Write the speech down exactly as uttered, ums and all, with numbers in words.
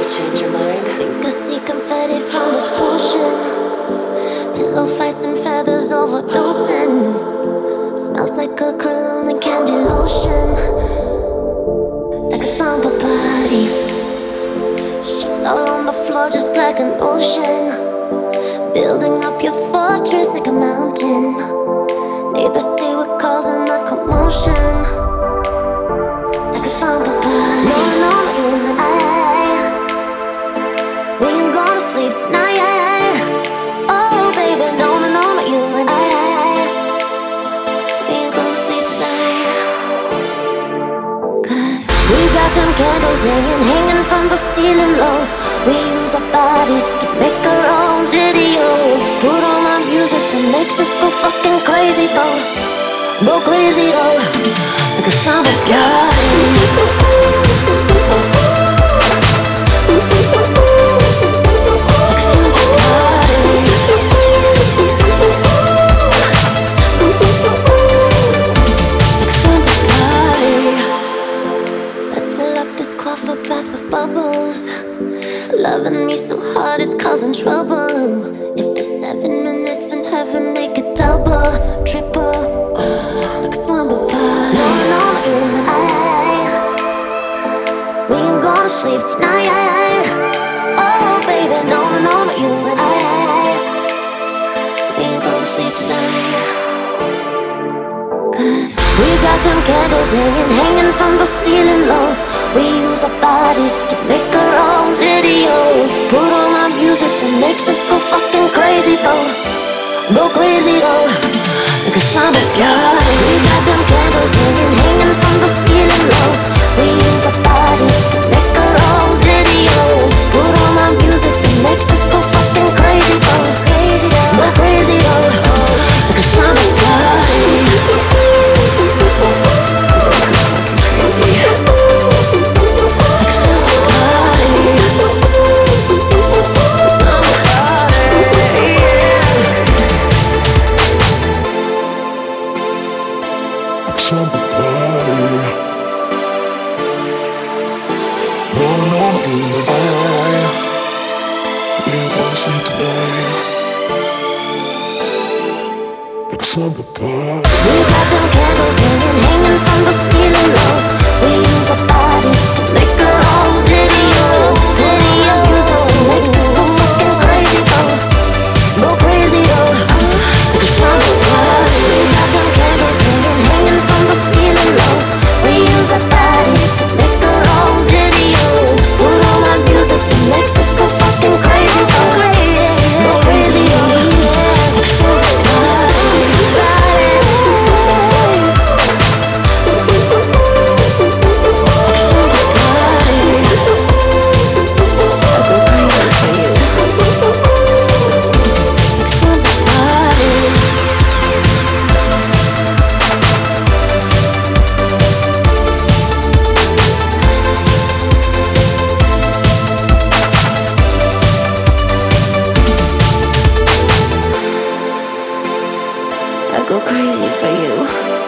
change your mind? Think I see confetti from this potion. Pillow fights and feathers overdosing. Smells like a cologne and candy lotion. Like a slumber party. Sheets all on the floor just like an ocean. Building up your fortress like a mountain. Neighbors say we're causing a commotion. Like a slumber party. No, no, not you and I. We ain't gonna sleep tonight. Oh baby, no, no, no, not you and I. We ain't gonna sleep tonight. Cause we got them candles hanging, hanging from the ceiling low. We use our bodies to make our own videos. Put on our music that makes us go fucking crazy though. Go crazy though. Like a summer party. Bubbles, loving me so hard it's causing trouble. If there's seven minutes in heaven, make it double, triple, uh, like a slumber party. No, no, not you and I. We ain't gonna sleep tonight. Oh baby, no, no, no, not you and I. We ain't gonna sleep tonight. Cause we got them candles hanging, hanging from the ceiling low. We use our bodies to make our own videos. Put on our music that makes us go fucking crazy though. Go crazy though. Like a summer party. We got them candles hanging, hanging from the ceiling low. We use our bodies to make our own videos. Put on our music that makes us go fucking crazy though. Crazy though. Go crazy though. Like a summer party. Summer party. Going on in the eye. We ain't gonna sleep tonight. Like summer party. We got them candles hanging, hanging from the ceiling low. We use our bodies to make our own videos. Video music that makes us go fucking crazy though. Go crazy though. Like a summer party. We got them candles hanging, hanging from the ceiling low. We use our bodies to make our own videos. Put on our music that makes us go fucking crazy though. Go crazy though. Like a summer party. I go crazy for you.